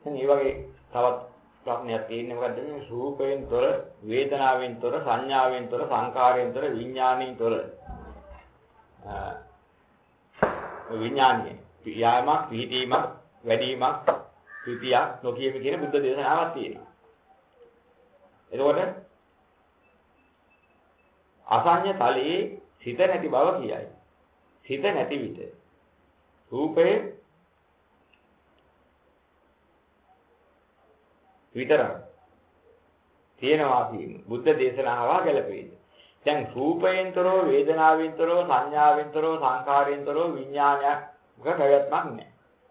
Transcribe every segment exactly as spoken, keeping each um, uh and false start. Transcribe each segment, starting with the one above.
දැන් මේ වගේ තවත් ප්‍රශ්නයක් තියෙන්නේ මොකද්ද? රූපයෙන් තොර, වේදනාවෙන් තොර, සංඥාවෙන් තොර, සංකාරයෙන් තොර, විඥාණයෙන් තොර විඥානීය යාමක්, පිහිටීමක්, වැඩිවීමක්, ත්‍ෘතියක් නොකියම කියන බුද්ධ දේශනාවක් තියෙනවා. එතකොට අසඤ්ඤ තලයේ සිත නැති බව කියයි. සිත නැති විට රූපේ විතරක් තියෙනවා කියන බුද්ධ දේශනාව ගැලපෙන්නේ. දැන් රූපයෙන්තරෝ, වේදනාවෙන්තරෝ, සංඥාවෙන්තරෝ, සංකාරයෙන්තරෝ විඥානයක් පැවැත්මක් නැහැ.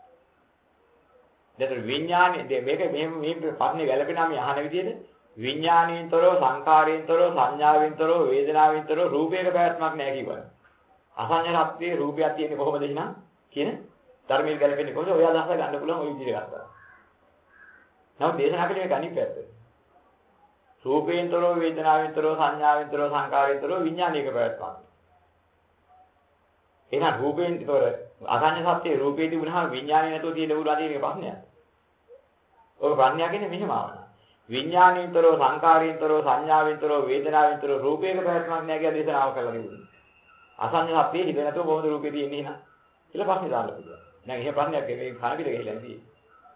දැන් විඥානේ මේක මෙහෙම මේ ප්‍රශ්නේ ගැලපෙනා මේ අහන විදිහට විඥානයෙන්තරෝ, සංකාරයෙන්තරෝ, සංඥාවෙන්තරෝ, වේදනාවෙන්තරෝ රූපයක පැවැත්මක් නැහැ කිව්වා. අසඤ්ඤ රත්ත්වයේ රූපයක් තියෙන්නේ කොහොමද එහෙනම් කියන ධර්මයේ ගැලපෙන්නේ කොහොමද? ඔය අදහස ගන්න පුළුවන් ওই විදිහට ගත්තා. නමුත් දේශනා කලේ මේක අනිත් පැත්ත. රූපේන්තරෝ, වේදනාවෙන්තරෝ, සංඥාවෙන්තරෝ, සංකාරයෙන්තරෝ විඥානයක පැවැත්මක්. එහෙනම් රූපේන්තරෝ අසඤ්ඤ සත්‍යයේ රූපේ තිබුණාම විඥානය නැතුව තියෙන උරුවා තියෙන ප්‍රශ්නයක්. ඔය ප්‍රඥා කියන්නේ මෙහෙම ආවන. විඥානයෙන්තරෝ, සංකාරයෙන්තරෝ, සංඥාවෙන්තරෝ, වේදනාවෙන්තරෝ රූපයක පැවැත්මක් නැහැ කියලා දේශනාව කළා නෙවෙයි. අසඤ්ඤ සත්‍යයේ හිත නැතුව කොහොමද රූපේ තියෙන්නේ එහෙනම්? කියලා ප්‍රශ්නේ දාන්න පුළුවන්. දැන් එහෙම ප්‍රශ්නයක් මේ කන පිට ගිහිල්ලා තියෙන්නේ.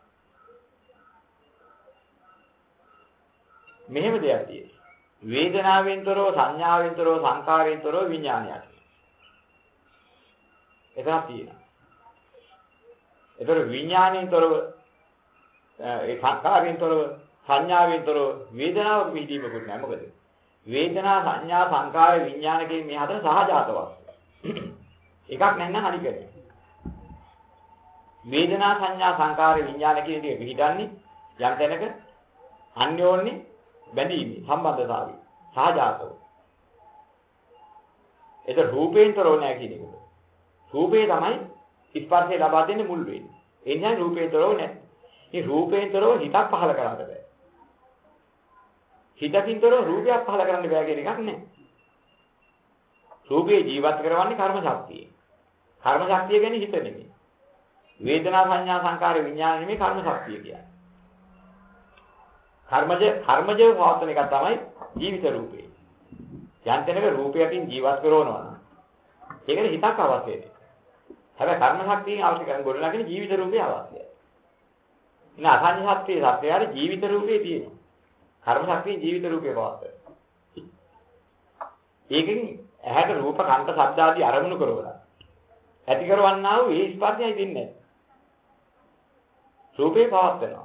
මෙහෙම දෙයක් තියෙනවා. වේදනාවෙන්තරෝ, සංඥාවෙන්තරෝ, සංකාරයෙන්තරෝ විඥානයක්. එතනක් තියෙනවා. ඒතර විඥාණයෙන්තරව ඒ සංකාරයෙන්තරව සංඥාවෙන්තරව වේදනාව පිළිදීමකුත් නැහැ. මොකද වේදනා, සංඥා, සංකාර, විඥාන කියන මේ හතර සහජාත වස්තු. එකක් නැත්නම් හරි කරන්නේ. වේදනා, සංඥා, සංකාර, විඥාන කියන දේ පිළිදන්නේ යම් තැනක අන්‍යෝන්‍ය බැඳීමේ සම්බන්ධතාවය සහජාතව. ඒක රූපේන්තරෝ නැහැ කියන එක. රූපේ තමයි ස්පර්ශය ලබා දෙන්නේ මුල් වෙන්නේ. ඒ නිසා රූපේන්තරෝ නැහැ. මේ රූපේන්තරෝ හිතක් පහල කරන්න බෑ. හිතකින්තරෝ රූපයක් පහල කරන්න බෑ කියන එකක් නැහැ. රූපේ ජීවත් කරවන්නේ කර්ම ශක්තිය. කර්ම ශක්තිය කියන්නේ හිත නෙමෙයි. වේදනා, සංඥා, සංකාර, විඥාන නෙමෙයි කර්ම ශක්තිය කියන්නේ. කර්මජ කර්මජ පවත්වන එක තමයි ජීවිත රූපේ. යන්තනක රූපයකින් ජීවත් කරනවා නම් ඒකට හිතක් අවශ්‍ය වෙන්නේ. හැබැයි කර්ම ශක්තියෙන් අවශ්‍ය කරන ගොඩනගන ජීවිත රූපේ අවශ්‍යයි. ඉතින් අසඤ්ඤ ශක්තියේ සත්‍යයර ජීවිත රූපේ තියෙනවා. කර්ම ශක්තියෙන් ජීවිත රූපේ පවත්වන. ඒකෙන් ඇහැට රූප, කන්ට, ශබ්ද ආදී අරමුණු කරවලා ඇති කරවන්නා වූ ඒ ස්පර්ශයයි දෙන්නේ. රූපේ පවත්වනවා.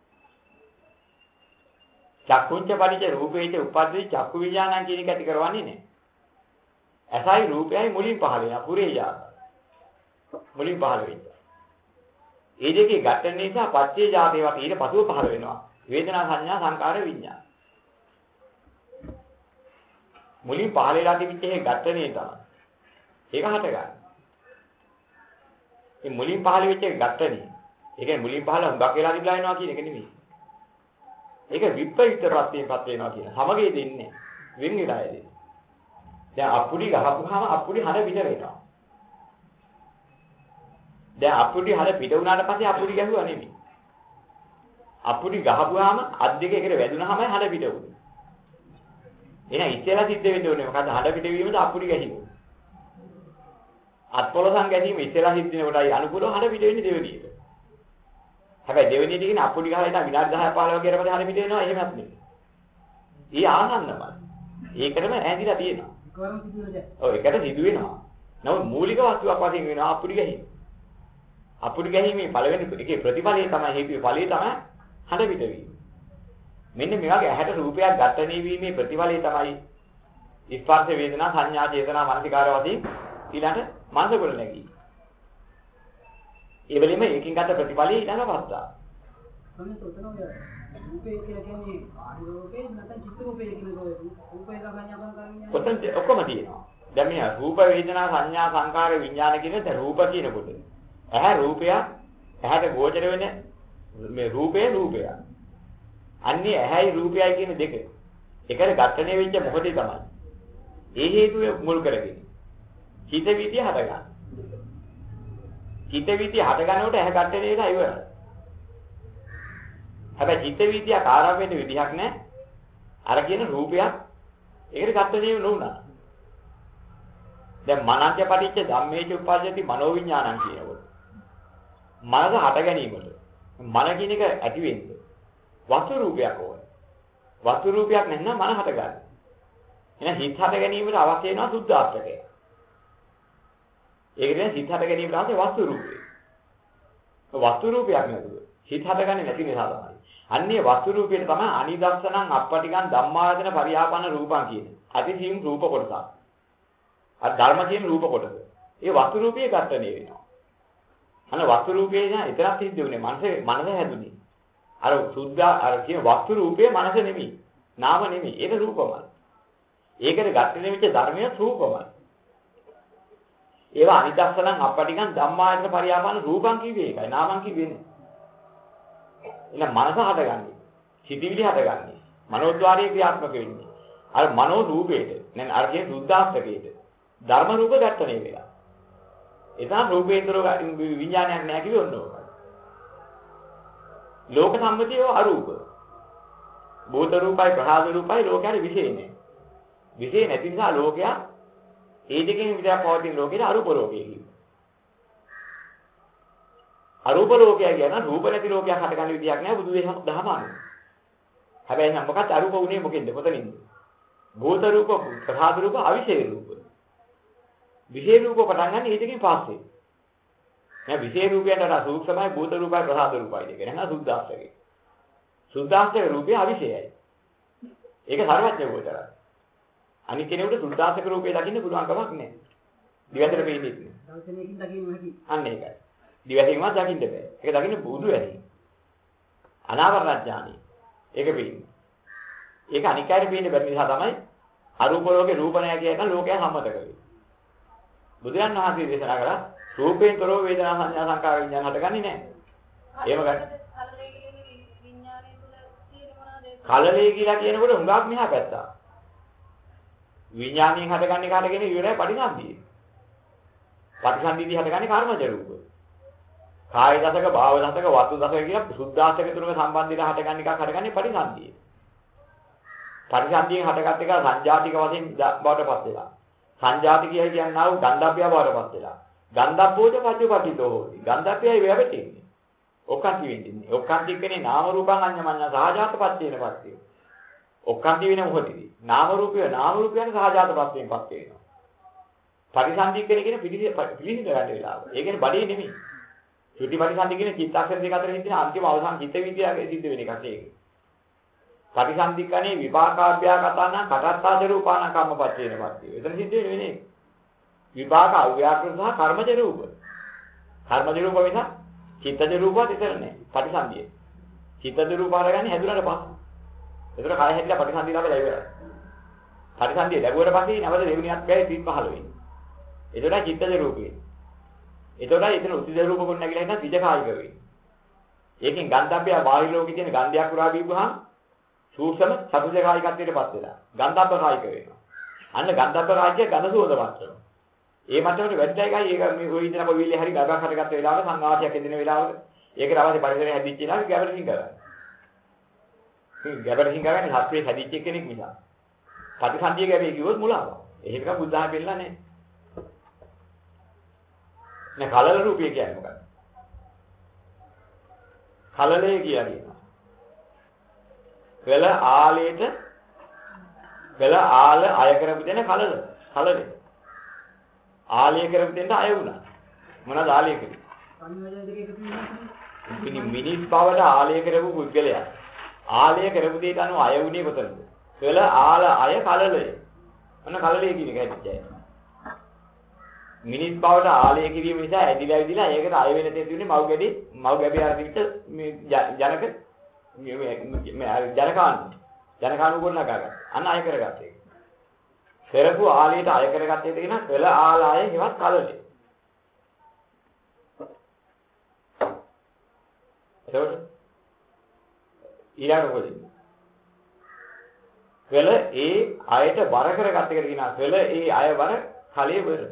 චක්කුංච පරිච රූපේච උපද්දී චක්කු විඥානං කියන එක ඇති කරවන්නේ නැහැ. ඇසයි රූපයයි මුලින් පහළ වෙනවා පුරේ යාත. මුලින් පහළ වෙනවා. ඒ දෙකේ ගැටෙන නිසා පච්චේ ජාතේ වට ඊට පසුව පහළ වෙනවා. වේදනා, සංඥා, සංකාර, විඥාන. මුලින් පහළ වෙලා තිබිච්ච ඒ ගැටෙනේ තමයි. ඒක හට ගන්න. මේ මුලින් පහළ වෙච්ච ගැටෙනේ. ඒ කියන්නේ මුලින් පහළ හුඟක් වෙලා තිබලා වෙනවා කියන එක නෙමෙයි. ඒක විප්‍රයුක්ත ප්‍රත්‍යයන්පත් වෙනවා කියන. සමගයේ දෙන්නේ. වෙන් වෙලා යන්නේ. දැන් අපුඩි ගහපුවාම අපුඩි හර පිට වෙනවා. දැන් අපුඩි හර පිට වුණාට පස්සේ අපුඩි ගැහුවා නෙමෙයි. අපුඩි ගහපුවාම අත් දෙක එකට වැදුනහමයි හර පිට වුනේ. එහෙනම් ඉස්සෙල්ලා සිද්ධ වෙන්න ඕනේ මොකද හර පිට වීමද අපුඩි ගැහිම. අත්පොලසන් ගැනීම ඉස්සෙල්ලා සිද්ධ වෙනකොටයි අනුකූලව හර පිට වෙන්නේ දෙවෙනි එක. හැබැයි දෙවෙනි එකකින් අපුඩි ගහලා ඉතින් විනාඩි දහය පහළොව වගේ කරපද හර පිට වෙනවා එහෙමත් නෙමෙයි. ඊ ආනන්නමයි. ඒකටම ඇඳිලා තියෙනවා. ඔව් ඒකට සිදු වෙනවා. නමුත් මූලික වස්තුවක් වශයෙන් වෙනවා අපුඩි ගැහිම. අපුඩි ගැහිමේ පළවෙනි එකේ ප්‍රතිඵලය තමයි හේතුවේ ඵලය තමයි හඬ පිට වීම. මෙන්න මේ වගේ ඇහැට රූපයක් ඝට්ටණය වීමේ ප්‍රතිඵලය තමයි ස්පර්ශ වේදනා සංඥා චේතනා මනසිකාර වශයෙන් ඊළඟ මනස ගොඩ නැගී. ඒ වෙලෙම ඒකින් ගත ප්‍රතිඵලය ඊළඟ පස්සා. රූපේ කියලා කියන්නේ ආදි රූපේ නැත්නම් චිත්ත රූපේ කියන රූපේ ගමන්යම් කරන්නේ. කොතන ඔක්කොම තියෙනවා. දැන් මේ රූප වේදනා සංඥා සංකාර විඥාන කියන ද රූප කියනකොට ඇහැ රූපය ඇහැට ගෝචර වෙන මේ රූපේ රූපය. අන්නේ ඇහැයි රූපයයි කියන දෙක එකට ඝට්ටණය වෙච්ච මොහොතේ තමයි. ඒ හේතුව මුල් කරගෙන චිත්ත විදිය හට ගන්න. චිත්ත විදිය හට ගන්නකොට ඇහැ ඝට්ටණය වෙලා ඉවරයි. හැබැයි චිත්ත වීතියක් ආරම්භ වෙන්න විදිහක් නැහැ. අර කියන රූපයක් ඒකට ගත දෙන්නේ නුණා. දැන් මනන්ත්‍ය පටිච්ච ධම්මේච උපජ්ජති මනෝවිඥානං කියනකොට. මනස හට ගැනීමට මන කියන එක ඇති වෙන්නේ. වස්තු රූපයක් ඕනේ. වස්තු රූපයක් නැත්නම් මන හට ගන්න. එහෙනම් හිත හට ගැනීමට අවශ්‍ය වෙනවා සුද්ධාස්තකය. ඒක කියන්නේ හිත හට ගැනීමට අවශ්‍ය වස්තු රූපය. වස්තු රූපයක් නේද? හිත හටගන්නේ නැති නිසා තමයි. අන්නේ වස්තු රූපයට තමයි අනිදස්සනං අපටිගං ධම්මායතන පරියාපන්න රූපං කියන්නේ. අතිසීම් රූප කොටසක්. අර ධර්ම කියන රූප කොටස. ඒ වස්තු රූපයේ ඝට්ටණය වෙනවා. අන වස්තු රූපේ නා එතරම් සිද්ධ වෙන්නේ මනසේ මනස හැදුනේ. අර සුද්ධ අර කියන වස්තු රූපයේ මනස නෙමෙයි. නාම නෙමෙයි. ඒක රූපමයි. ඒකට ඝට්ටණය වෙච්ච ධර්මය රූපමයි. ඒවා අනිදස්සනං අපටිගං ධම්මායතන පරියාපන්න රූපං කිව්වේ ඒකයි. නාමං කිව්වේ නේ. එහෙනම් මනස හටගන්නේ. සිතිවිලි හටගන්නේ. මනෝද්වාරයේ ක්‍රියාත්මක වෙන්නේ. අර මනෝ රූපේට නැත්නම් අර කියන සුද්ධාස්තකේට ධර්ම රූප ඝට්ටණය වෙලා. එතන රූපේන්ද්‍ර විඥානයක් නැහැ කිව්ව ඔන්න ඕක. ලෝක සම්මතිය අරූප. භූත රූපයි ප්‍රහාද රූපයි ලෝකයට විශේෂ නැහැ. විශේෂ නැති නිසා ලෝකයා ඒ දෙකෙන් විතරක් පවතින ලෝකෙට අරූප ලෝකය කියනවා. අරූප ලෝකය කියන රූප නැති ලෝකයක් හටගන්න විදියක් නැහැ බුදු දහම අනුව. හැබැයි නම් මොකක්ද අරූප උනේ මොකෙන්ද කොතනින්ද? භූත රූප, ප්‍රහාද රූප, අවිශේෂ රූප. විශේෂ රූප පටන් ගන්න මේ දෙකෙන් පස්සේ. නෑ විශේෂ රූපයට වඩා සූක්ෂමයි භූත රූපයි ප්‍රහාද රූපයි දෙක. නේද? සුද්ධාස්තකේ. සුද්ධාස්තක රූපය අවිශේෂයි. ඒක සර්වඥ ගෝචරයි. අනිත් කෙනෙකුට සුද්ධාස්තක රූපය දකින්න පුළුවන් කමක් නෑ. දිවැතට පේන්නේ නැහැ. දර්ශනයකින් දකින්න හැටි. අන්න ඒකයි. දිවැසින්වත් දකින්න බෑ. ඒක දකින්න බුදු ඇති. අනාවරණ ඥානෙ. ඒක පේන්නේ. ඒක අනිකායට පේන්නේ බැරි නිසා තමයි අරූප ලෝකේ රූප නැහැ කියන ලෝකය සම්මත කරේ. බුදුන් වහන්සේ දේශනා කළා රූපයෙන් තොරව වේදනා සංඥා සංකාර විඥාන හටගන්නේ නැහැ. එහෙම ගන්න. කලලේ කියලා කියනකොට හුඟක් මෙහා පැත්තා. විඥාණයෙන් හටගන්නේ කාටගෙන ඉවරයි පටිසන්ධිය. පටිසන්ධියදී හටගන්නේ කර්මජ රූප. කාය දසක, භාව දසක, වස්තු දසක කියලා සුද්ධාස්තක තුනක සම්බන්ධීලා හටගන්න එකක් හටගන්නේ පටිසන්ධිය. පටිසන්ධියෙන් හටගත් එක සංජාතික වශයෙන් බවටපත් වෙලා. සංජාතිකය කියන්නේ ආව ගන්ධබ්බය බවටපත් වෙලා. ගන්ධබ්බෝජ පච්චපටිතෝ හොති. ගන්ධබ්බයයි වෙවෙටින්නේ. ඔක්කාන්ති වෙන්නේ. ඔක්කාන්ති කියන්නේ නාම රූපං අඤ්ඤමඤ්ඤ සහජාතපත් වෙනපත්. ඔක්කාන්ති වෙන මොහොතේදී නාම රූපය නාම රූපයන් සහජාතපත් වෙනපත් වෙනවා. පරිසන්ධි කියන පිළිසිඳ ගන්න වෙලාව. ඒ කියන්නේ බඩේ නෙමෙයි. චුටි පරිසන්ධි කියන චිත්තක්ෂර දෙක අතර හිටින අන්තිම අවසාන චිත්ත විද්‍යාවේ සිද්ධ වෙන එකක් ඒක. පරිසන්ධි කනේ විපාකාභ්‍යාකතන කටත්තාද රූපාන කම්මපත් වෙනපත්. එතන සිද්ධ වෙන්නේ විපාක අව්‍යාකෘත සහ කර්මජ රූප. කර්මජ රූප වෙන චිත්තජ රූපවත් ඉතර නෑ. පරිසන්ධිය. චිත්තජ රූප අරගන්නේ හැදුනට පස්සේ. ඒතර කය හැදිලා පරිසන්ධිය ලාභ ලැබෙනවා. පරිසන්ධිය ලැබුවට පස්සේ නැවත දෙවෙනියක් බැයි තීත් පහළ වෙන්නේ. ඒතර චිත්තජ රූපේ. ඒතර එතන උද්දේශ රූප කොට නැගිලා ඉන්න විජ කායික වෙන්නේ. ඒකෙන් ගන්ධබ්බය බාහිර ලෝකේ තියෙන ගන්ධයක් පුරා දීපුවාම සූක්ෂම සතුජ කායිකත්වයටපත් වෙලා ගන්ධබ්බ කායික වෙනවා. අන්න ගන්ධබ්බ කායිකය ගඳ සුවඳ වස්තුව. ඒ මට්ටමට වැඩි එකයි ඒක මේ ওই විදිහට කොවිලේ හරි ගගක් හටගත්ත වෙලාවක සංඝාතයක් එදින වෙලාවක ඒකට අවශ්‍ය පරිසරය හැදිච්ච වෙලාවක ගැබරින් කරන්නේ. මේ ගැබරින් කරන්නේ හත්වේ හැදිච්ච කෙනෙක් නිසා. ප්‍රතිසන්දිය ගැබේ කිව්වොත් මුලාව. එහෙම එකක් බුද්ධහම බෙල්ලා නැහැ. නේ කලල රූපය කියන්නේ මොකක්ද? කලලේ කියන්නේ. වෙල ආලේට වෙල ආල අය කරපු දෙන කලල. කලලේ. ආලය කරපු දෙන්න අය වුණා. මොනවද ආලය කරේ? සංයෝජන දෙක එකතු වෙනවා. ඉතින් මිනිස් බවට ආලය කරපු පුද්ගලයා. ආලය කරපු දෙයට අනුව අය වුණේ කොතනද? වෙල ආල අය කලලය. මොන කලලේ කියන එක හැදිච්චයි. මිනිස් බවට ආලය කිරීම නිසා ඇදිලා ඇදිලා ඒකට අය වෙන තේ තියුනේ මව් ගැඩි මව් ගැබේ ආදිච්ච මේ ජනක මේ ජනකාන් ජනකානු ගොඩනගා ගත්තා. අන්න අය කරගත්තා. පෙරපු ආලයට අය කරගත්තේ කියන පෙළ ආලය හිවත් කලලේ. එතකොට ඊළඟ මොකද? පෙළ ඒ අයට බර කරගත්ත එකට කියනවා පෙළ ඒ අය බර කලයේ බර.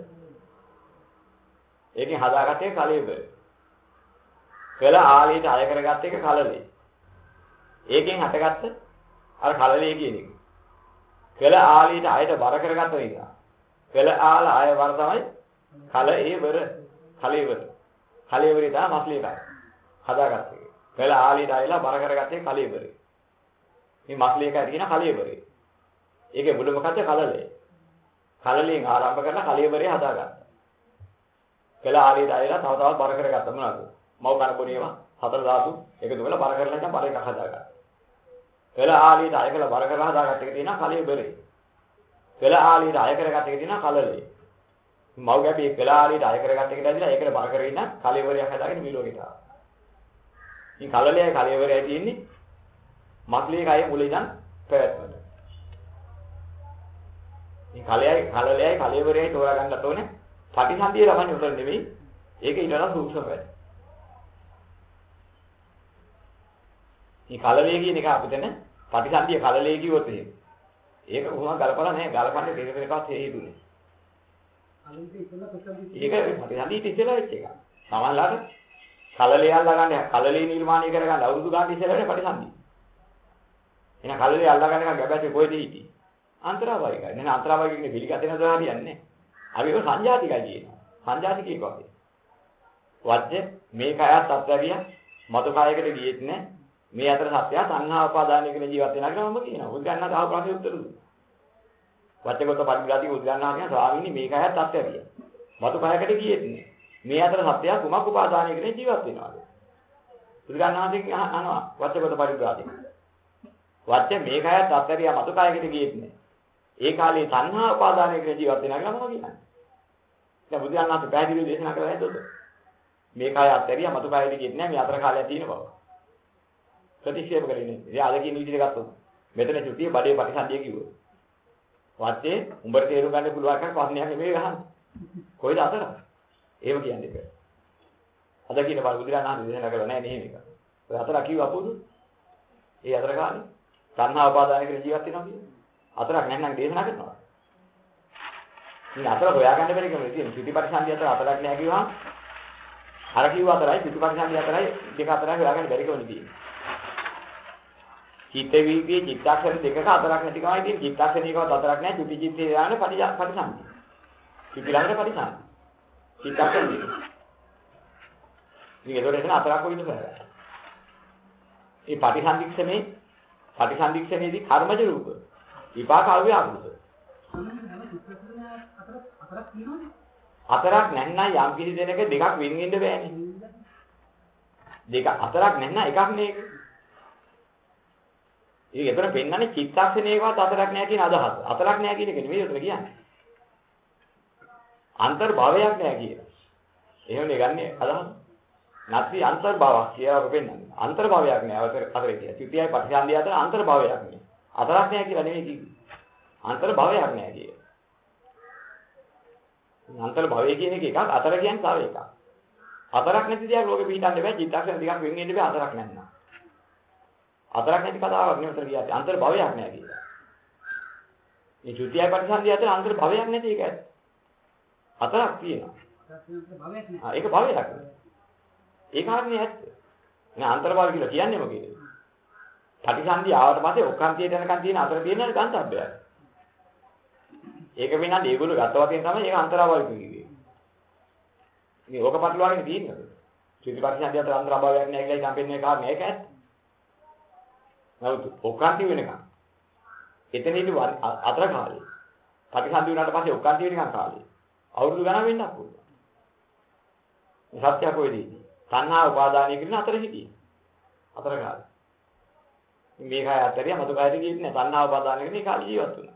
ඒකෙන් හදාගත්තේ කලයේ බර. පෙළ ආලයට අය කරගත්ත එක කලලේ. ඒකෙන් හටගත්ත අර කලලේ කියන එක. කළ ආලීට ආයත බර කරගත්ත නිසා. කළ ආල ආය වර තමයි කල ඒවර කලේවර. කලේවරේ තමයි මස්ලේ එකයි. හදාගත්තේ. කළ ආලීට ආයලා බර කරගත්තේ කලේවරේ. මේ මස්ලේ එකයි කියන කලේවරේ. ඒකේ මුල මොකද්ද කලලේ. කලලෙන් ආරම්භ කරලා කලේවරේ හදාගත්තා. කළ ආලීට ආයලා තව තවත් බර කරගත්තා මොනවද? මව් කන බොනේවා හතර ධාතු එකතු කරලා බර කරලා ඉතින් බර එකක් හදාගත්තා. කළ ආලීට ආය කරලා බර කරලා හදාගත්ත එක තියෙනවා කලේවරේ. කළ ආලීට ආය කරගත්ත එක තියෙනවා කලලේ. මව් ගැපේ කළ ආලීට ආය කරගත්ත එකට ඇදලා ඒකට බර කරගෙන ඉන්න කලේවරයක් හදාගෙන මේ ලෝකෙට ආවා. ඉතින් කලලේයි කලේවරයයි තියෙන්නේ මස්ලේ කයේ මුල ඉඳන් පැවැත්මට. ඉතින් කලයයි කලලේයි කලේවරයයි තෝරා ගන්නත් ඕනේ. පටිසන්ධිය ලබන්නේ උතන නෙවෙයි. ඒක ඊට වඩා සූක්ෂම වැඩ. මේ කලලේ කියන එක අපිට නේ පටිසන්ධිය කලලේ කිව්වොත් එහෙම. ඒක කොහොමද ගලපලා නැහැ. ගලපන්නේ දෙක දෙකකට හේතුනේ. ඒක පටිසන්ධියට ඉස්සෙල්ලා වෙච්ච එක. සමහරවිට කලලේ අල්ලගන්නේ කලලේ නිර්මාණය කරගන්න අවුරුදු ගානක් ඉස්සෙල්ලානේ පටිසන්ධිය. එහෙනම් කලලේ අල්ලගන්න එක ගැබැටි කොහෙද හිටියේ? අන්තරාභාවිකයි. එහෙනම් අන්තරාභාවික කියන්නේ පිළිගැටෙන දා හරියන්නේ නැහැ. අපි ඒක සංජාතිකයි කියනවා. සංජාතිකයෙක් වගේ. වජ්ජ මේ කයත් අත්‍යවිය මතු කයකට ගියෙත් නැහැ. මේ අතර සත්‍යය සංහා උපාදානය කියන ජීවත් වෙනවා කියලා මම කියනවා. උද්ගන්නා තව ප්‍රශ්න උත්තර දුන්නා. වච්චගත පරිග්‍රාදී උද්ගන්නා කියන ස්වාමීනි මේ කයත් අත්‍යවිය. මතු කයකට ගියෙත් නැහැ. මේ අතර සත්‍යය කුමක් උපාදානය කියන ජීවත් වෙනවාද? උද්ගන්නාදී අහනවා වච්චගත පරිග්‍රාදී. වච්ච මේ කයත් අත්‍යවිය මතු කයකට ගියෙත් නැහැ. ඒ කාලේ සංහා උපාදානය කියන ජීවත් වෙනවා කියලා මම කියනවා. දැන් බුදුරජාණන් පැහැදිලිව දේශනා කරලා නේද? මේ කය අත්හැරියා මතු කයෙදි කියෙත් නෑ මේ අතර කාලයක් තියෙන බව. ප්‍රතික්ෂේප කරන්නේ නෑ. ඉතින් ආද කියන විදිහට ගත්තොත් මෙතන චුතිය බඩේ ප්‍රතිසන්දිය කිව්වොත්. වාත්තේ උඹට තේරුම් ගන්න පුළුවන් එකක් ප්‍රශ්නයක් නෙමෙයි ගහන්නේ. කොයිද අතර? එහෙම කියන්නේ බෑ. අද කියන බල බුදුරජාණන් දේශනා කරලා නෑ නෙහෙම එක. ඔය අතර කිව්ව අපුදු. ඒ අතර කාලේ සංහා උපාදාන කියන ජීවත් වෙනවා කියන්නේ. අතරක් නැත්නම් දේශනා කරනවා. ඉතින් අතර හොයාගන්න බැරි කම තියෙන චුතිපටිසන්දිය අතර අතරක් නෑ කිව්වහම අර කිව්ව අතරයි චුතිපටිසන්දිය අතරයි දෙක අතරයි හොයාගන්න බැරි කම තියෙන්නේ. චිත්ත වීර්යයේ චිත්තාක්ෂර දෙකක අතරක් නැති කමයි තියෙන්නේ. චිත්තාක්ෂරයකවත් අතරක් නෑ චුති චිත්තේ දාන පටිසන්දිය. චුති ළඟට පටිසන්දිය. චිත්තාක්ෂර දෙක. ඉතින් ඒතකොට එතන අතරක් කොයිද කරන්නේ? මේ පටිසන්දික්ෂමේ පටිසන්දික්ෂමේදී කර්මජ රූප විපාක අව්‍යාකෘත. අතරක් නැත්නම් යම් කිසි දෙයක දෙකක් වෙන් වෙන්න බෑනේ. දෙක අතරක් නැත්නම් එකක් නේ ඒක. ඒක එතන පෙන්නන්නේ චිත්තක්ෂණයකවත් අතරක් නැහැ කියන අදහස. අතරක් නැහැ කියන එක නෙමෙයි උතන කියන්නේ. අන්තර්භාවයක් නැහැ කියන. එහෙමනේ ගන්නෙ අදහස. නැත්නම් අන්තර්භාවයක් කියලා පෙන්නන්නේ. අන්තර්භාවයක් නැහැ අතර අතර කියන. ත්‍ෘතියයි පටිසන්ධිය අතර අන්තර්භාවයක් නේ. අතරක් නැහැ කියලා නෙමෙයි කිව්වේ. අන්තර්භාවයක් නැහැ කියේ. අන්තර්භාවය කියන එක එකක් අතර කියන්නේ තව එකක්. අතරක් නැති දෙයක් ලෝකෙ පිටින්න බෑ. චිත්තක්ෂණ ටිකක් වෙන් වෙන්න බෑ අතරක් නැත්නම්. අතරක් නැති කතාවක් නෙවෙයි උතර කියන්නේ. අන්තර්භාවයක් නැහැ කියලා. මේ ත්‍ෘතියයි පටිසන්ධිය අතර අන්තර්භාවයක් නැති එක ඇත්ත. අතරක් තියෙනවා. ආ ඒක භවයක්. ඒ කාරණේ ඇත්ත. නේ අන්තර්භාව කියලා කියන්නේ මොකේද? පටිසන්ධිය ආවට පස්සේ ඔක්කාන්තියට යනකන් තියෙන අතර තියෙන ගන්තබ්බයයි. ඒක වෙනනම් ඒගොල්ලෝ ගතවතින් තමයි ඒක අන්තරාභාවික කිව්වේ. මේ ඕක පටලවාගෙන තියෙන්නේ. ත්‍රිපිටකයන්දී අතර අන්තරාභාවයක් නැහැ කියලා කම්පෙන්නේ කාරණේ ඒක ඇත්ත. නමුත් ඔක්කාන්ති වෙනකන් එතනදී අතර කාලේ පටිසන්ධි වුණාට පස්සේ ඔක්කාන්ති වෙනකන් කාලේ අවුරුදු ගණන් වෙන්නත් පුළුවන්. මේ සත්‍ය කොයිදී? තණ්හා උපාදානය කියන අතර හිටියේ. අතර කාලේ. මේ කය අතරිය මතු කයද කියන්නේ නැහැ. තණ්හා උපාදාන කියන කාලේ ජීවත් වුණා.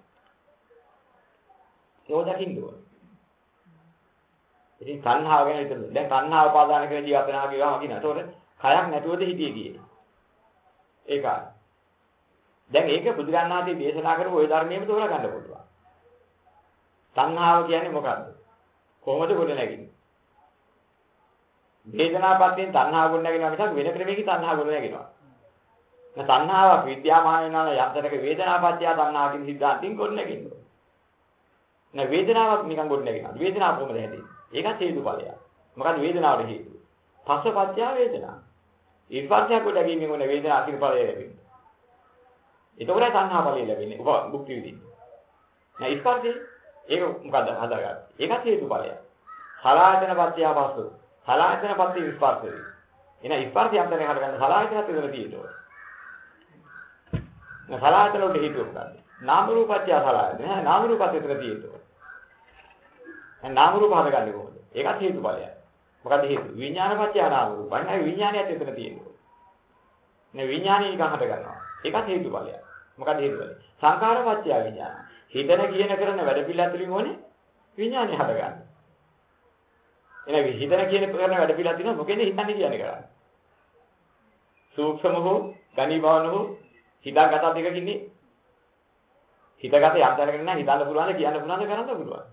ඒක දකින්න ඕන. ඉතින් තණ්හාව ගැන හිතන්න. දැන් තණ්හා උපාදාන කියන ජීවත් වෙනවා කියලාම කියනවා. ඒතකොට කයක් නැතුවද හිටියේ කියන්නේ. ඒකයි. දැන් ඒක බුදුරණාහි දේශනා කරපු ওই ධර්මයේම තෝරා ගන්න පුළුවන්. තණ්හාව කියන්නේ මොකක්ද? කොහොමද ගොඩ නැගෙන්නේ? වේදනාපත්යෙන් තණ්හාව ගොඩ නැගෙනවා මිසක් වෙන ක්‍රමයකින් තණ්හාව ගොඩ නැගෙනවා. නැත්නම් තණ්හාවක් විද්‍යාමාන වෙනවා යන්තරක වේදනාපත්‍ය තණ්හා කියන සිද්ධාන්තයෙන් ගොඩ නැගෙනවා. නැ වේදනාවක් නිකන් ගොඩ නැගෙනවා. වේදනාව කොහොමද හැදෙන්නේ? ඒකත් හේතුඵලයක්. මොකද වේදනාවට හේතුව? පස්සපත්‍ය වේදනා. ඊපස්සේ ගොඩ නැගීමෙන් මොන වේදනාව අකිරඵලය ලැබෙන්නේ. ඒකෝරයි තණ්හා ඵලය ලැබෙන්නේ. උප භුක්ති විඳින්නේ. නෑ ස්පර්ශය ඒක මොකද්ද හදාගන්නේ? ඒකත් හේතුඵලයක්. සලආයතන පත්‍ය ආවස්තු. සලආයතන පත්‍ය ස්පර්ශය. එන ස්පර්ශය අන්තරේ හදගන්න සලආයතනත් විතර තියෙනවා. නේ සලආයතන වල හේතුව මොකද්ද? නාම රූපත්‍ය සලආයතන. නෑ නාම රූපත් විතර තියෙනවා. දැන් නාම රූප හදගන්නේ කොහොමද? ඒකත් හේතුඵලයක්. මොකද හේතු? විඥානපත්‍ය නාම රූප. අන්න විඥානයත් විතර තියෙනවා. නේ විඥානය නිකන් හට ගන්නවා. ඒකත් හේතුඵලයක්. මොකද හේතුඵලය? සංඛාරපත්‍ය විඥාන. හිතන කියන කරන වැඩ පිළිවෙල තුලින් ඕනේ විඥානය හට ගන්න. එනගේ හිතන කියන කරන වැඩ පිළිවෙල තියෙනවා මොකෙන්ද හිතන්නේ කියන්නේ කරන්නේ. සූක්ෂම හෝ ගණීභවන හෝ හිතාගත දෙකකින්නේ හිතගත යන්තරගෙන නැහැ හිතන්න පුළුවන් කියන්න පුළුවන් කරන්න පුළුවන්.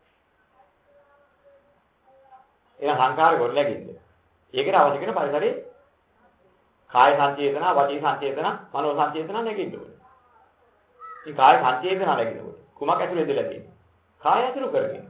එන සංඛාර ගොඩනැගින්ද. ඒකට අවශ්‍ය කරන පරිසරේ කාය සංචේතන, වාචික සංචේතන, මනෝ සංචේතන නැගින්න ඕනේ. මේ කාය සංචේතන නැගිනකොට කුමක් ඇතුළේද ලැබෙන්නේ? කාය ඇතුළු කරගෙන.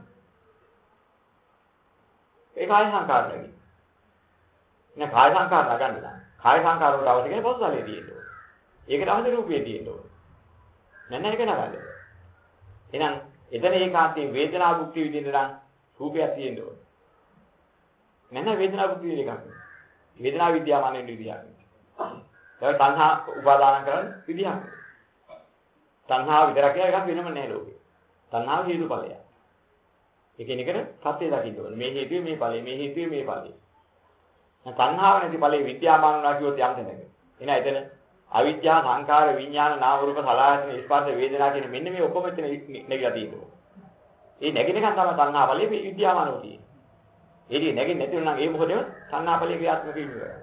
ඒ කාය සංඛාර නැගින. නේ කාය සංඛාර නගන්න නෑ. කාය සංඛාර වලට අවශ්‍ය කරන පොස්සලේ තියෙනවා. ඒකට අවශ්‍ය රූපේ තියෙනවා. නැන්න එක නගන්න. එහෙනම් එතන ඒකාන්තයෙන් වේදනා භුක්ති විඳින්න නම් රූපයක් තියෙන්න ඕනේ. නැන්න වේදනා භුක්ති විඳින එකක්. වේදනා විද්‍යාව මානෙ විදියක්. ඒක තණ්හා උපාදාන කරන විදියක්. තණ්හාව විතරක් කියලා එකක් වෙනම නැහැ ලෝකේ. තණ්හාව හේතුඵලයක්. එකිනෙකට සත්‍ය දකින්න ඕනේ. මේ හේතුවේ මේ ඵලය, මේ හේතුවේ මේ ඵලය. දැන් තණ්හාව නැති ඵලයේ විද්‍යාමාන වුණා කිව්වොත් යම් තැනක. එන එතන අවිද්‍යාව, සංකාර, විඥාන, නාම රූප, සලආයතන, ස්පර්ශ, වේදනා කියන මෙන්න මේ ඔක්කොම එතන නැගිලා තියෙනවා. ඒ නැගිනකන් තමයි තණ්හා ඵලයේ විද්‍යාමානව තියෙන්නේ. ඒකේ නැගින් නැතිව නම් ඒ මොකදම තණ්හා ඵලයේ ක්‍රියාත්මක වෙන්නේ.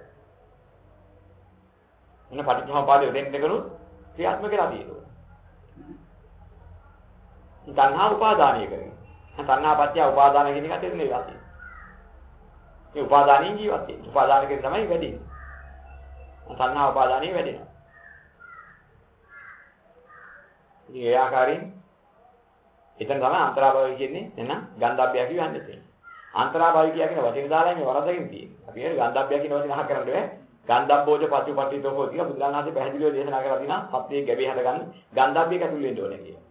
එන පටිච්චසමුපාදය දෙන්න කරුත් ක්‍රියාත්මක වෙලා තියෙනවා. තණ්හා උපාදානය කරගෙන. තණ්හා පත්‍ය උපාදාන කියන එකට එන්නේ ඉවතියි. මේ උපාදානින් ජීවත් වෙන්නේ. උපාදාන කියන තමයි වැඩින්නේ. තණ්හා උපාදානිය වැඩිනවා. ඉතින් ඒ ආකාරයෙන් එතන තමයි අන්තරාභවය කියන්නේ එහෙනම් ගන්ධබ්බය කියවන්නේ තියෙන්නේ. අන්තරාභවය කියන වචනේ දාලා මේ වරදකින් තියෙන්නේ. අපි ඒක ගන්ධබ්බය කියන වචනේ අහ කරන්නේ නැහැ. ගන්ධබ්බෝජ පටිපටිතෝ හෝ කියලා බුදුරණාහි පැහැදිලිව දේශනා කරලා තිනා සත්‍යයේ ගැබේ හදගන්න ගන්ධබ්බයක ඇතුල් වෙන්න ඕනේ කියලා.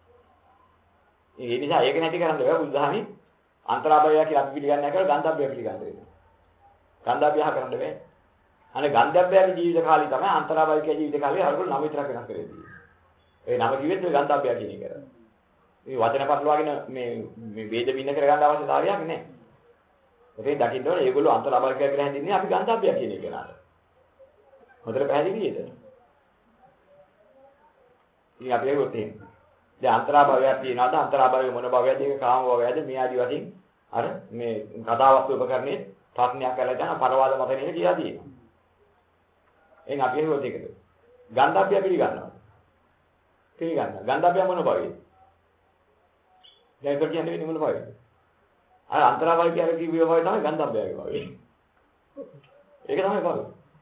ඒ නිසා ඒක නැති කරන්න බෑ බුදුදහමේ අන්තරාභවය කියලා අපි පිළිගන්නේ නැහැ කියලා ගන්ධබ්බය පිළිගන්න වෙනවා. ගන්ධබ්බය අහ කරන්න බෑ. අනේ ගන්ධබ්බයගේ ජීවිත කාලේ තමයි අන්තරාභවයේ ජීවිත කාලේ අරගොල්ලෝ නම විතරක් වෙනස් කරේ. ඒ නම කිව්වෙත් මේ ගන්ධබ්බය කියන එක. මේ වචන පටලවාගෙන මේ මේ වේද බින්න කරගන්න අවශ්‍යතාවයක් නැහැ. ඒකේ දකින්න ඕනේ ඒගොල්ලෝ අන්තරාභවය කියලා හැදින්නේ අපි ගන්ධබ්බය කියන එක නාද. හොඳට පැහැදිලිද? ඉතින් අපි ඒකත් එහෙම. දැන් අන්තරාභවයක් තියෙනවාද අන්තරාභවය මොන භවයද ඒක කාම භවයද මේ ආදි වශයෙන් අර මේ කතාවක් උපකරණේ ප්‍රශ්නයක් කරලා ගන්න පරවාද මත නෙමෙයි කියලා තියෙනවා. එහෙනම් අපි හිතුවත් ඒකද? ගන්ධබ්බය පිළිගන්නවා. පිළිගන්නවා. ගන්ධබ්බය මොන භවයේද? දැන් ඒක කියන්නේ වෙන්නේ මොන භවයේද? අර අන්තරාභවය කියලා කිව්ව භවය තමයි ගන්ධබ්බයගේ භවය. ඒක තමයි භවය.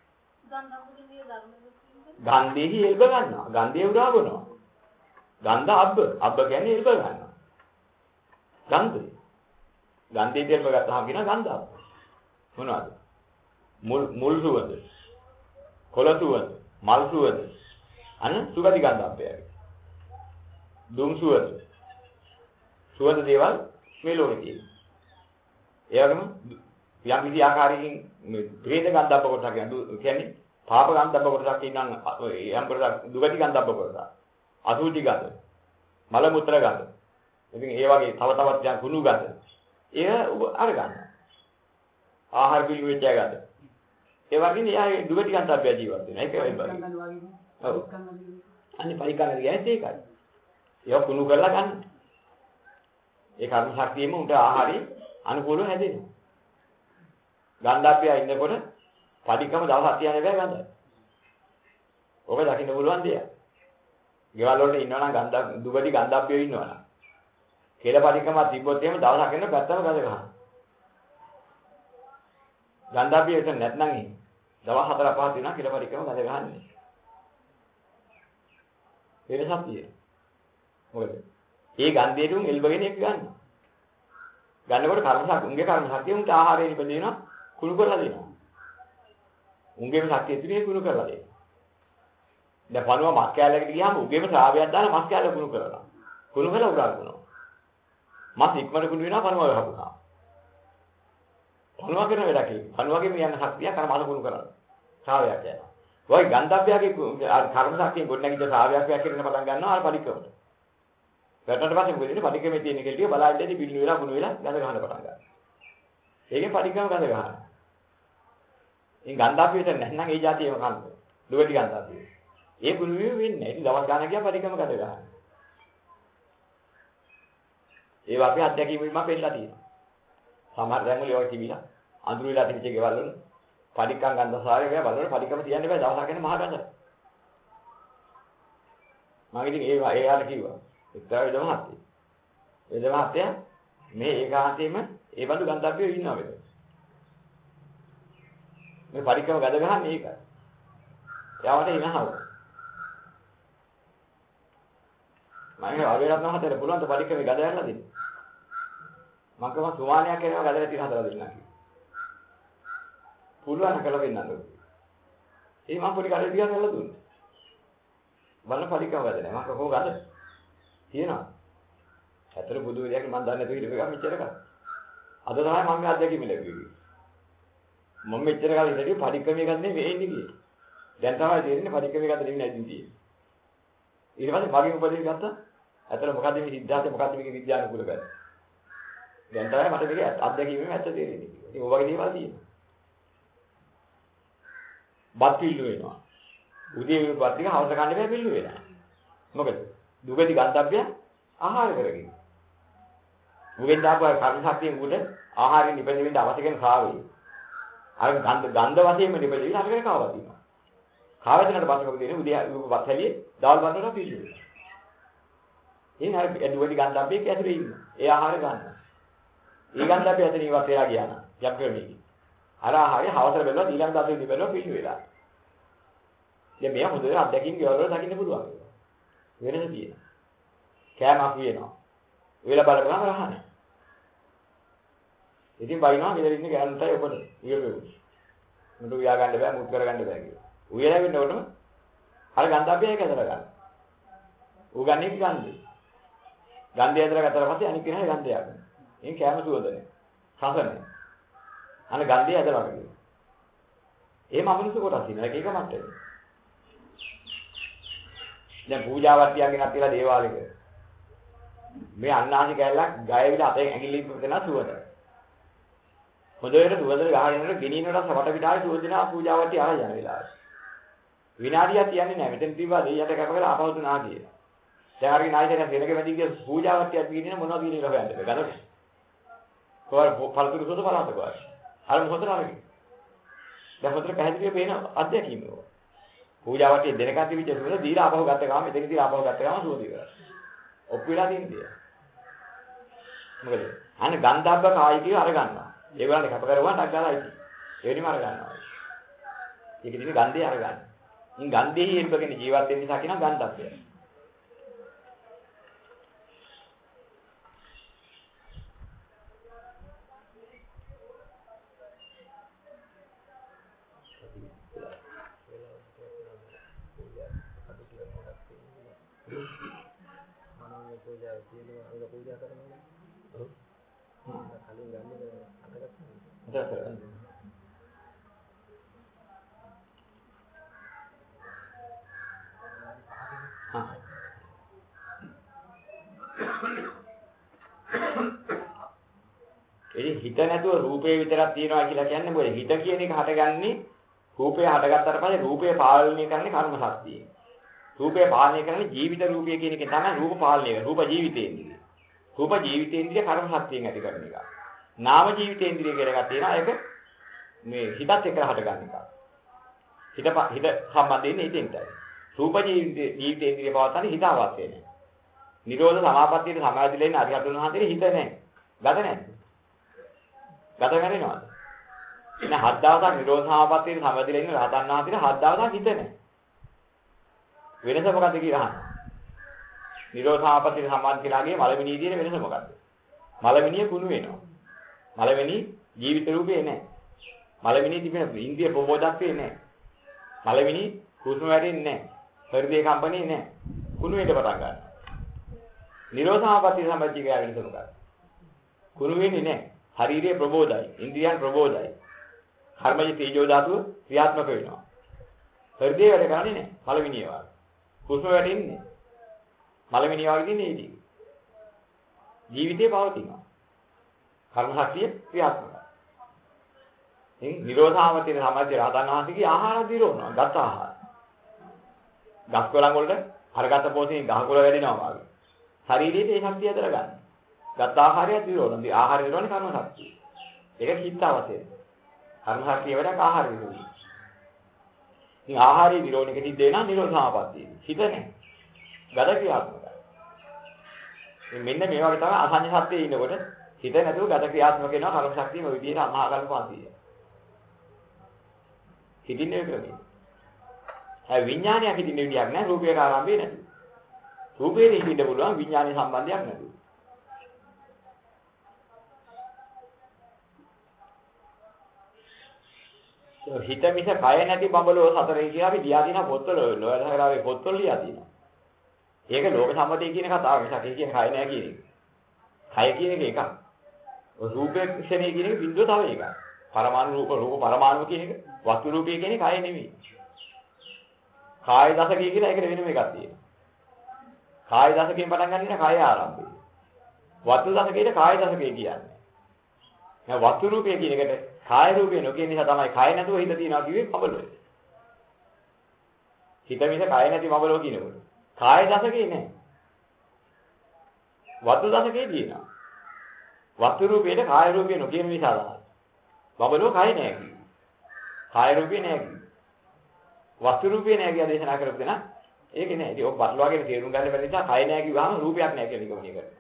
ගන්ධෙහි එල්බ ගන්නවා. ගන්ධය උරා ගන්නවා. ගන්ධ අබ්බ. අබ්බ කියන්නේ එල්බ ගන්නවා. ගන්ධය. ගන්ධයෙන් එල්බ ගත්තාම කියන ගන්ධ අබ්බ. මොනවද? මුල් මුල් සුවඳ. කොළ සුවඳ, මල් සුවඳ. අන්න සුගති ගන්ධ අබ්බයයි. දුම් සුවඳ. සුවඳ දේවල් මේ ලෝකේ තියෙනවා. ඒ වගේම යම් කිසි ආකාරයකින් මේ ප්‍රේත ගන්ධ අබ්බ කොටසක් කියන්නේ පාප ගන්ධ අබ්බ කොටසක් ඉන්නම් යම් කොටසක් දුගති ගන්ධ අබ්බ කොටසක්. අසුචි ගන්ධ, මල මුත්‍ර ගන්ධ. ඉතින් ඒ වගේ තව තවත් යම් කුණු ගන්ධ. ඒ අර ගන්න. ආහාර පිළිවෙච්ච ගන්ධ. ඒ වගේනේ යා දුගති ගන්ධ අබ්බය ජීවත් වෙනවා. ඒක වෙයි බයි. ඔව්. අනේ පරිකාරය කියන්නේ ඒකයි. ඒක කුණු කරලා ගන්න. ඒ කර්ම ශක්තියෙම උන්ට ආහාරي අනුකූලව හැදෙනවා. ගන්ධබ්බය ඉන්නකොට පරිකම දවස් හතක් යන බෑ ගන්ධ. ඔබ දකින්න පුළුවන් දෙයක්. ගෙවල් වලට ඉන්නවනම් ගන්ධ දුගති ගන්ධබ්බය ඉන්නවනම්. කෙල පරිකම තිබ්බොත් එහෙම දවසක් යන පැත්තම ගඳ ගන්නවා. ගන්ධබ්බය එතන නැත්නම් ඉන්නේ. දවස් හතර පහක් දිනන කෙල පරිකම ගඳ ගහන්නේ. වෙනසක් තියෙනවා. මොකද? ඒ ගන්ධයට උන් එල්බගෙන එක ගන්නවා. ගන්නකොට කර්මසක් උන්ගේ කර්ම ශක්තිය උන්ට ආහාරය ඉපදෙනවා කුණු කරලා දෙනවා. උන්ගේම ශක්තිය ඉතිරිය කුණු කරලා දෙනවා. දැන් පණුව මස් කෑල්ලකට ගියාම උගේම ශ්‍රාවයක් දාලා මස් කෑල්ල කුණු කරනවා. කුණු කරලා උරා කරනවා. මස් ඉක්මනට කුණු වෙනවා පණුව වහපුවා. පණුව කරන වැඩක් ඒක. පණුවගේ මේ යන ශක්තියක් අර මල කුණු කරනවා. ශ්‍රාවයක් යනවා. ඔය ගන්ධබ්බයාගේ අර කර්ම ශක්තියෙන් ගොඩනැගිච්ච ශ්‍රාවයක් වැක්කිරෙන පටන් ගන්නවා අර පරික්‍රමයට. වැටෙනට පස්සේ මොකද වෙන්නේ? පරික්‍රමයේ තියෙන කෙල්ටිය බලාල්ලේදී පිළිණු වෙලා කුණු වෙලා ගඳ ගන්න පටන් ගන්නවා. ඒකෙන් පරික්‍රම ගඳ ගන්නවා. ඉතින් ගන්ධබ්බයට නැත්නම් ඒ જાතියම කන්නේ. දුවටි ගන්ධබ්බය. ඒ කුණු වීම වෙන්නේ නැහැ. ඉතින් දවස් ගානක් ගියා පරික්‍රම ගඳ ගන්නවා. ඒවා අපි අත්දැකීම් වලින් පෙන්නලා තියෙනවා. සමහර දැන්වල ඔය තිබිලා අඳුරු වෙලා තිබිච්ච ගෙවල් වල පරික්කම් ගන්ධසාරය ගියා බලන්න පරික්කම තියන්න බෑ දවසක් යන මහ ගඳ. මම ඉතින් ඒවා එයාට කිව්වා. එක්තරා විදමහත්ය. විදමහත්ය මේ ඒකාන්තයෙන්ම ඒ බඳු ගන්ධබ්බියෝ ඉන්නවා වේද. මේ පරික්කම ගඳ ගහන්නේ ඒකයි. එයාට ඉනහව. මම ආවේරත් නැහතර පුළුවන් ත පරික්කමේ ගඳ යන්න දෙන්න. මම කම සුමානියක් කරනවා ගඳ නැති හදලා දෙන්නම් කිව්වා. පුළුවන් කළ වෙන්නද? ඒ මම පොඩි කඩේ දිහා කරලා දුන්නා. බලන්න පරික්කම ගඳ නැහැ. මම කොහොම ගඳ? තියෙනවා. ඇත්තට බුදු විද්‍යාවේ මම දන්නේ නැතුව හිටපු එක මෙච්චර කල්. අද තමයි මම මේ අධ්‍යක්ෂ මිලෙන්නේ. මම මෙච්චර කල් ඉඳලා පරික්‍රමයේ ගන්නේ වෙන්නේ කියේ. දැන් තමයි තේරෙන්නේ පරික්‍රමයේ ගන්න දෙන්නේ නැතිව තියෙන්නේ. ඊට පස්සේ භාගික උපදෙස් ගත්තා. ඇත්තට මොකද්ද මේ සිද්ධාර්ථය මොකද්ද මේකේ විද්‍යානුකූල බැල. දැන් තමයි මට මේක අත්දැකීමෙන් ඇත්ත තේරෙන්නේ. ඉතින් ඔය වගේ දේවල් තියෙනවා. බත් පිල්ලු වෙනවා. උදේ මේ බත් ටික හවස කන්න බෑ පිල්ලු වෙලා. මොකද? දුගති ගන්ධබ්බය ආහාර කරගෙන. මුගෙන් දාපුවා කර්ම ශක්තියෙන් උඩ ආහාරයෙන් නිපදෙන්න අවශ්‍ය කරන කාවේ. අර ගන්ධ ගන්ධ වශයෙන්ම නිපදෙන්න අර කරේ කාවා තියෙනවා. කාවදිනට පස්සේ මොකද වෙන්නේ? උදේ බත් හැලියේ දවල් බන්නට පිල්ලු වෙනවා. එහෙනම් අර දුගති ගන්ධබ්බයේ ඇතුලේ ඉන්නවා. ඒ ආහාර ගන්නවා. ඒ ගන්ධබ්බය ඇතුලේ ඉවත් වෙලා ගියා නම් යම් ක්‍රමයකින්. අර ආහාරය හවසට බැලුවා ඊළඟ දවසේ නිපදෙනවා පිල්ලු වෙලා. දැන් මෙයා හොඳට අත්දැකීම් ගෙවවල දකින්න පුළුවන්. වෙනස තියෙනවා. කෑමක් වෙනවා. වෙලා බලපුවම රහන්නේ. ඉතින් බයිනවා ගෙදර ඉන්න ගෑනුන්ටයි ඔබට ඉයලෙවි. මුඩු වියා ගන්න බෑ මුත් කර ගන්න බෑ කියලා. උයලා වෙන්නකොටම අර ගන්ධබ්බය ඒක ඇදලා ගන්න. ඌ ගන්නේ ගන්ධය. ගන්ධය ඇදලා ගත්තාට පස්සේ අනිත් කෙනා ගන්ධය ගන්න. එයින් කෑම සුවඳ නැහැ. රස නැහැ. අන ගන්ධය ඇදලා ගන්න. එහෙම අමනුෂ්‍ය කොටස් ඉන්නවා. ඒක එක මට්ටමේ. දැන් පූජාවක් තියගෙන අත්තිලා දේවාලෙක. මේ අන්නාසි කැලලක් ගයවිලා අතේ ඇඟිලි දෙනා සුවඳ. හොඳට සුවඳ ගහගෙනට ගෙනිනනට සමට පිටාවේ සුවඳිනා පූජාවටි ආය යන වෙලාවට. විනාඩියක් තියන්නේ නැහැ. මෙතන තිබ්බා දෙයියට කැප කරලා ආපහු නා කියලා. දැන් අරගෙන ආයෙත් දෙනක වැඩි ගිය පූජාවට්ටියක් ගිනින මොනවද කියන එක හොයන්න බෑ. ගන්නද? කොහොම පළතුරු සුවඳ බලන්න කොහොමද? අර මොහොතට අරගෙන. දැන් හොඳට පැහැදිලිව පේන අධ්‍යක්ීම ඒක. පූජාවට්ටිය දෙනකන් තිබිච්ච සුවඳ දීලා ආපහු ගත්ත ගාම මෙතන දීලා ආපහු ගත්ත ගාම සුවඳ ඉවරයි. ඔප්පු වෙලා තියෙන්නේ. මොකද? අනේ ගන්ධබ්බ කායි කියලා අර ගන්නවා. ඒගොල්ලන්ට කැප කරුවා ටක් ගාලා ඉති. ඒ වෙනිම අර ගන්නවා. ඒක ඉතින් ගන්ධය අර ගන්න. ඉතින් ගන්ධෙහි එල්බගෙන ජීවත් වෙන්න නිසා කියන ගන්ධබ්බය. මනෝමය පූජා තියෙනවා අංග පූජා කරනවා. ඔව්. කලින් ගන්නේ අතකට. හා. ඒ හිත නැතුව රූපේ විතරක් තියනවා කියලා කියන්නේ මොකද? හිත කියන එක හටගන්නේ රූපේ හටගත්තට පස්සේ රූපේ පාලනය කරන්නේ කර්ම ශක්තියෙන්. රූපේ පාලනය කරන්නේ ජීවිත රූපය කියන එකෙන් තමයි රූප පාලනය කරන්නේ. රූප ජීවිතේන්ද්‍රිය. රූප ජීවිතේන්ද්‍රිය කර්ම ශක්තියෙන් ඇති කරන එක. නාම ජීවිතේන්ද්‍රිය කියලා එකක් තියෙනවා. ඒක මේ හිතත් එක්ක හටගන්න එක. හිත හිත සම්බන්ධ වෙන්නේ හිතෙන්ටයි. රූප ජීවිතේන්ද්‍රිය පවත්තන්නේ හිත අවශ්‍ය නැහැ. නිරෝධ සමාපත්තියේ සමාධිලා ඉන්න අරිහතුන් වහන්සේට හිත නැහැ. ගත නැහැ. ගත කරනවාද? එන හත් දවසක් නිරෝධ සමාපත්තියේ සමාධිලා ඉන්න රහතන් වහන්සේට හත් දවසක් හිත නැහැ. වෙනස මොකද්ද කියලා අහන්න. නිරෝධ සමාපත්තියේ සමාධි කියලාගේ මලමිනිය දින වෙනස මොකද්ද? මලමිනිය කුණු වෙනවා. මලමිනි ජීවිත රූපේ නැහැ. මලමිනි තිබෙන ඉන්ද්‍රිය ප්‍රබෝධත්වේ නැහැ. මලමිනි හුස්ම වැටෙන්නේ නැහැ. හෘදේ කම්පණේ නැහැ. කුණු වෙන්න පටන් ගන්නවා. නිරෝධාපත්‍ය සම්පත්‍ය කියලා වෙනසක්. කුණු වෙන්නේ නැහැ. ශරීරයේ ප්‍රබෝධයි, ඉන්ද්‍රියන් ප්‍රබෝධයි. කර්මජ තේජෝ ධාතුව ක්‍රියාත්මක වෙනවා. හෘදේ වැඩ කරන්නේ නැහැ. පළවෙනි ඒවා. හුස්ම වැටෙන්නේ. පළවෙනි ඒවා කියන්නේ ඒකයි. ජීවිතේ පවතිනවා. කර්ම ශක්තිය ක්‍රියාත්මකයි. මේ නිරෝධාවතේ සමාධි රහතන් වහන්සේගේ ආහාර දිරවනවා. ගත ආහාර. ගස් කොළන් වලට අරගත පොතේ ගහකොළ වැඩිනවා වගේ. ශරීරයේ ඒ ශක්තිය අතර ගන්න. ගත ආහාරය දිරවනවා. ආහාරය දිරවන්නේ කර්ම ශක්තිය. ඒක චිත්ත අවශ්‍යයි. කර්ම ශක්තිය වැඩක් ආහාර දිරවනවා. ඉතින් ආහාරය දිරවන එක සිද්ධ වෙනා නිරෝධාවපත්තිය. හිත නැහැ. ගත ක්‍රියාත්මකයි. මෙන්න මේ වගේ තමයි අසංඥ සත්‍යයේ ඉන්නකොට හිත නැතුව ගත ක්‍රියාත්මක වෙනවා කර්ම ශක්තිය මේ විදිහට අමහා කල්ප පන්තිය. හිතින්නේ ක්‍රමයේ. ඒ විඥානයක් හිතින්න විදියක් නැහැ රූපයක ආරම්භය නැතුව. රූපේ හිතින්න පුළුවන් විඥානයේ සම්බන්ධයක් නැතුව. හිත මිස කය නැති බඹලෝ සතරේ කියලා අපි ලියා දිනා පොත්වල ලෝයදහරාවේ පොත්වල ලියා දිනා. ඒක ලෝක සම්මතය කියන කතාව මිසක් ඒ කියන්නේ කය නෑ කියන එක. කය කියන එක එකක්. රූපේ ක්ෂණේ කියන එක බිඳුව තව එකක්. පරමාණු රූප රූප පරමාණු කියන එක වස්තු රූපය කියන කය නෙමෙයි. කාය දශකය කියලා ඒකට වෙනම එකක් තියෙනවා. කාය දශකයෙන් පටන් ගන්න ඉන්න කාය ආරම්භය. වස්තු දශකයට කාය දශකය කියන්නේ. දැන් වස්තු රූපය කියන එකට කාය රූපය නොකිය නිසා තමයි කය නැතුව හිත තියනවා කිව්වේ බබලෝ. හිත මිස කය නැති බබලෝ කියනකොට. කාය දශකේ නෑ. වස්තු දශකේ තියෙනවා. වස්තු රූපේට කාය රූපේ නොකියන නිසා තමයි. බබලෝ කය නෑ කිව්වේ. කාය රූපේ නෑ කිව්වේ. වස්තු රූපේ නෑ කියලා දේශනා කරපු දෙනා ඒකේ නෑ. ඉතින් ඔබ බටලුවාගෙන තේරුම් ගන්න බැරි නිසා කය නෑ කිව්වහම රූපයක් නෑ කියන එක මොනිය කරන්නේ.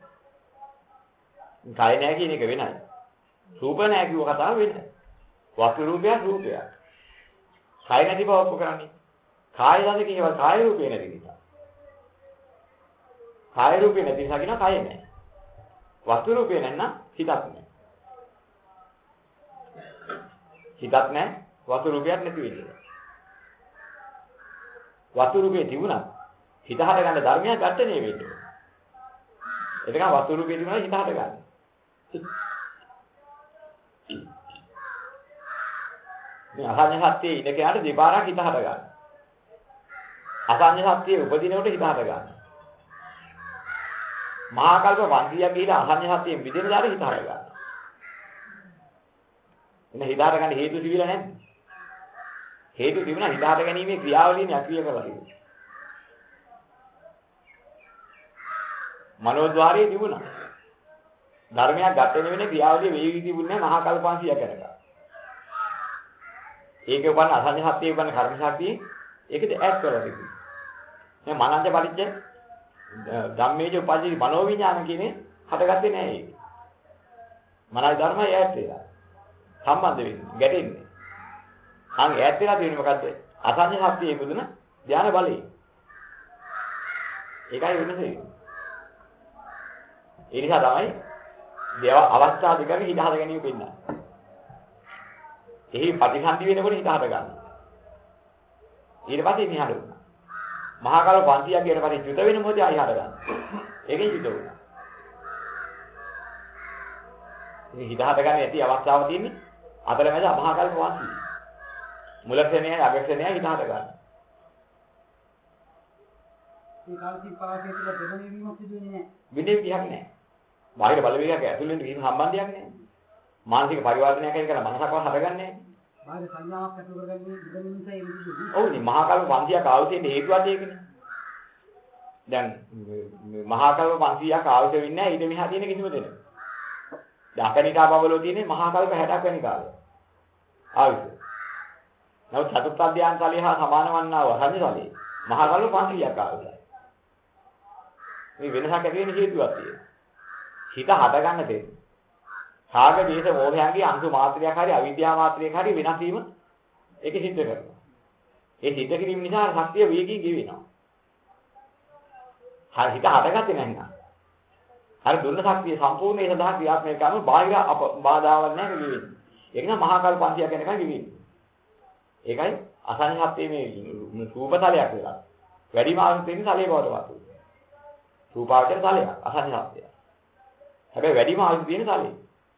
කය නෑ කියන එක වෙනයි. රූප නෑ කිව්ව කතාව වෙනයි. වස්තු රූපයක් රූපයක්. කය නැති බව ඔප්පු කරන්නේ. කාය දශකේ ඒවා කාය රූපේ නැති නිසා. කාය රූපේ නැති නිසා කියනවා කය නෑ. වස්තු රූපේ නැත්නම් හිතක් නෑ. හිතක් නෑ වස්තු රූපයක් නැති වෙන්නේ. වස්තු රූපේ තිබුණා හිත හට ගන්න ධර්මයක් ඝට්ටණය වෙන්නේ. එතකන් වස්තු රූපේ තිබුණා හිත හට ගන්න. මේ අසඤ්ඤ සත්‍යයේ ඉඳ කෙනාට දෙපාරක් හිත හට ගන්න. අසඤ්ඤ සත්‍යයේ උපදිනකොට හිත හට ගන්න. මහා කල්ප වන්දියක් ගිහිලා අසඤ්ඤ සත්‍යයෙන් මිදෙන දාට හිත හට ගන්න. එන්න හිත හට ගන්න හේතු තිබිලා නැද්ද? හේතු තිබුණා හිත හට ගැනීමේ ක්‍රියාවලියනේ අක්‍රිය කරලා තිබුණා. මනෝද්වාරයේ තිබුණා. ධර්මයක් ඝට්ටණය වෙන ක්‍රියාවලිය වේවි තිබුණේ මහා කල්ප පන්සියක් කරලා. ඒකේ වань අසඤ්ඤ සත්‍යයේ වань කර්ම ශක්තිය ඒකද ඈඩ් කරලා තිබුණා. මේ මනංජ පරිච්ඡ ධම්මේජ උපජී මනෝවිඥාන කියන්නේ හටගත්තේ නෑ ඒක. මනයි ධර්මයි ඈඩ් වෙලා. සම්බන්ධ වෙන්නේ, ගැටෙන්නේ. අන් ඈඩ් වෙලා තියෙන්නේ මොකද්ද? අසඤ්ඤ සත්‍යයේ ඉපදුන ධානය බලය. ඒකයි වෙනස. ඒ නිසා තමයි දේව අවස්ථා දෙකක හිත හද ගැනීම වෙන්නේ. එහි ප්‍රතිසන්දි වෙනකොට හිත හද ගන්නවා. ඊට පස්සේ ඉන්නේ හද. මහා කාල පන්තියක් කියන පරිදි යුත වෙන මොහොතේ ආයි හද ගන්නවා. ඒකෙන් යුත වුණා. ඉතින් හිත හද ගන්න ඇති අවස්ථාව තියෙන්නේ අතරමැද මහා කාල පන්තිය. මුලක්ෂණයයි අගක්ෂණයයි හිත හද ගන්න. මේ කාලසික පාසයේ තුල දෙවෙනි වීමක් සිදුවෙන්නේ නැහැ. විදේ විදියක් නැහැ. බාහිර බලවේගයක් ඇතුළෙන් කිසිම සම්බන්ධයක් නැහැ. මානසික පරිවර්තනයක් ඇති කරලා මනසක්ව හදගන්නේ නැහැ. බාහිර සංඥාවක් ඇති කරගන්නේ දෙවෙනි නිසා ඒක සිදුවෙන්නේ. ඔව්නේ මහා කල්ප පන්සියක් ආවතේ හේතුවත් ඒකනේ. දැන් මහා කල්ප පන්සියක් ආවත වෙන්නේ නැහැ ඊට මෙහා තියෙන කිසිම දෙයක්. දැන් අකනිකා බබලෝ තියෙන්නේ මහා කල්ප හැටක් වෙනි කාලේ. ආවිත. නමුත් චතුර්ථ ධ්‍යාන තලයේ හා සමාන වන්නා වූ සංජාලයේ මහා කල්ප පන්සියක් ආවතයි. මේ වෙනසක් ඇති වෙන හේතුවක් තියෙනවා. හිත හට ගන්න දෙන්නේ. රාග දේශ මොහයන්ගේ අංශු මාත්‍රයක් හරි අවිද්‍යා මාත්‍රයක් හරි වෙනස් වීම ඒක සිද්ධ කරනවා. ඒ සිද්ධ කිරීම නිසා ශක්තිය වේගී ගෙවෙනවා. හරි හිත හටගත්තේ නැත්නම්. හරි දුන්න ශක්තිය සම්පූර්ණ ඒ සඳහා ක්‍රියාත්මක කරන බාහිර බාධාවක් නැහැ ගෙවෙන්නේ. ඒක නම් මහා කල්ප පන්සියක් යනකම් ගෙවෙන්නේ. ඒකයි අසංඥ ශක්තිය මේ රූපතලයක් වෙලා. වැඩිම ආයුෂ තියෙන සලේ බවට පත් වෙනවා. රූපාවචර සලයක් අසං ශබ්දය. හැබැයි වැඩිම ආයුෂ තියෙන සලේ.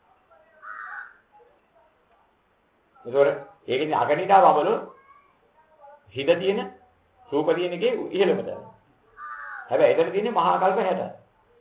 ඒතොර ඒකෙන් අගනිටා වබල හිත තියෙන රූප තියෙන එකේ ඉහළම තැන. හැබැයි එතන තියෙන්නේ මහා කල්ප හැටයි.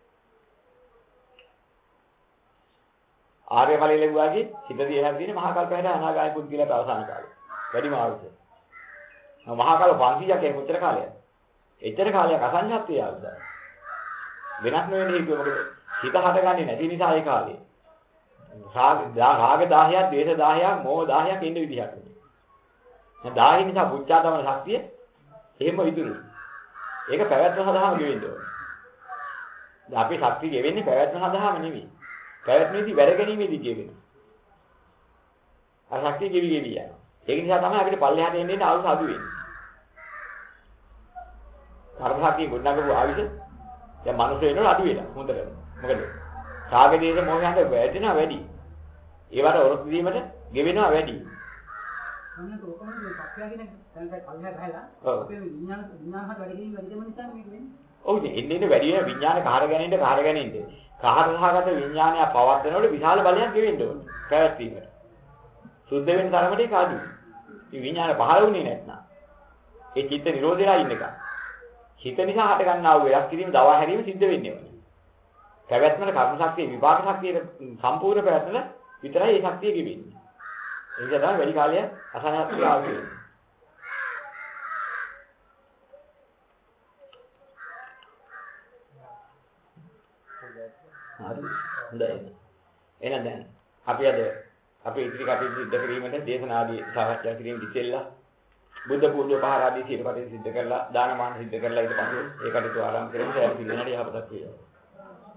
ආර්ය ඵලයේ ලැබුවාගේ හිත දිහා තියෙන මහා කල්ප හැට අනාගාමී පුද්ගලයාට අවසාන කාලේ. වැඩිම ආයුෂ. මහා කල්ප පන්සියයක් කියන්නේ කොච්චර කාලයක්ද? එච්චර කාලයක් අසංඥාත්වය ආවද? වෙනස් නොවන හේතුව මොකද? හිත හටගන්නේ නැති නිසා ඒ කාලේ. රාග රාග දහයක්, ද්වේෂ දහයක්, මෝහ දහයක් ඉන්න විදිහක් නෙමෙයි. දැන් දහය නිසා පුච්චාදමන ශක්තිය එහෙම ඉතුරුයි. ඒක පැවැත්ම සඳහාම ගෙවෙන්න ඕනේ. දැන් අපි ශක්තිය ගෙවෙන්නේ පැවැත්ම සඳහාම නෙමෙයි. පැවැත්මේදී වැඩ ගැනීමේදී ගෙවෙන. අර ශක්තිය ගෙවි ගෙවි යනවා. ඒක නිසා තමයි අපිට පල්ලෙහාට එන්න එන්න ආයුෂ අඩු වෙන්නේ. කර්මශක්තිය ගොඩනගපු ආයුෂ දැන් මනුස්ස වෙනකොට අඩු වෙලා හොඳට. මොකද? රාග දේශ මොහයන්ට වැටෙනවා වැඩි. ඒවට ඔරොත්තු දීමට ගෙවෙනවා වැඩි. අන්න තෝකම මේ පක්ෂයගෙන දැන් කල්ලා ගහලා අපේ විඥාන විඥානහට වැඩි කිරීම වැඩි දෙම නිසා මේක වෙන්නේ. ඔව් ඉතින් එන්නේ එන්නේ වැඩි වෙන විඥාන කාර්ය ගැනීමට කාර්ය ගැනීමට. කාර්යසහගත විඥානය පවත්නකොට විශාල බලයක් ගෙවෙන්න ඕනේ. පැවැත්වීමට. සුද්ධ වෙන තරමට ඒක අඩුයි. මේ විඥාන පහළ වුණේ නැත්නම් ඒ චිත්ත නිරෝධයලා ඉන්න එක. හිත නිසා හට ගන්නා වූ වෙනස් කිරීම දවා හැරීම සිද්ධ වෙන්නේ නැහැ. පැවැත්මට කර්ම ශක්තිය විපාක ශක්තියට සම්පූර්ණ පැවැත්ම විතරයි ඒ ශක්තිය ගෙවෙන්නේ. ඒ නිසා තමයි වැඩි කාලයක් අසහනත්වය ආවේ. හරි. හොඳයි. එහෙනම් දැන් අපි අද අපි ඉදිරි කටයුතු සිදු කිරීමට දේශනාදී සාකච්ඡා කිරීම ඉතිෙල්ලා බුද්ධ පූජා පහර ආදී සියලු කටයුතු සිදු කරලා දානමාන සිදු කරලා ඊට පස්සේ ඒ කටයුතු ආරම්භ කරමු. ඒ පිළිවෙලට යහපතක් වේවා.